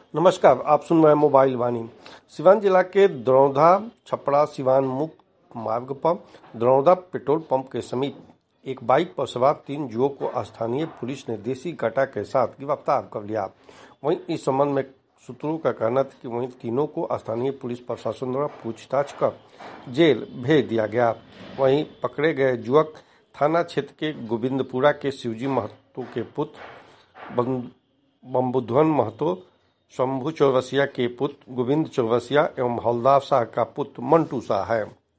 नमस्कार, आप सुन रहे हैं मोबाइल वाणी। सिवान जिला के दरौंधा छपरा सिवान मुख्य मार्ग पर दरौंधा पेट्रोल पंप के समीप एक बाइक पर सवार 3 युवकों को स्थानीय पुलिस ने देसी कट्टा के साथ गिरफ्तार कर लिया। वहीं इस संबंध में सूत्रों का कहना था कि वहीं तीनों को स्थानीय पुलिस प्रशासन द्वारा पूछताछ कर जेल भेज दिया गया। वहीं पकड़े गए युवक थाना क्षेत्र के गोविंदपुरा के शिवजी महतो के पुत्र बम्बुध्वन महतो, शंभू चौरसिया के पुत्र गोविंद चौरसिया एवं हवलदार शाह का पुत्र मंटू शाह है।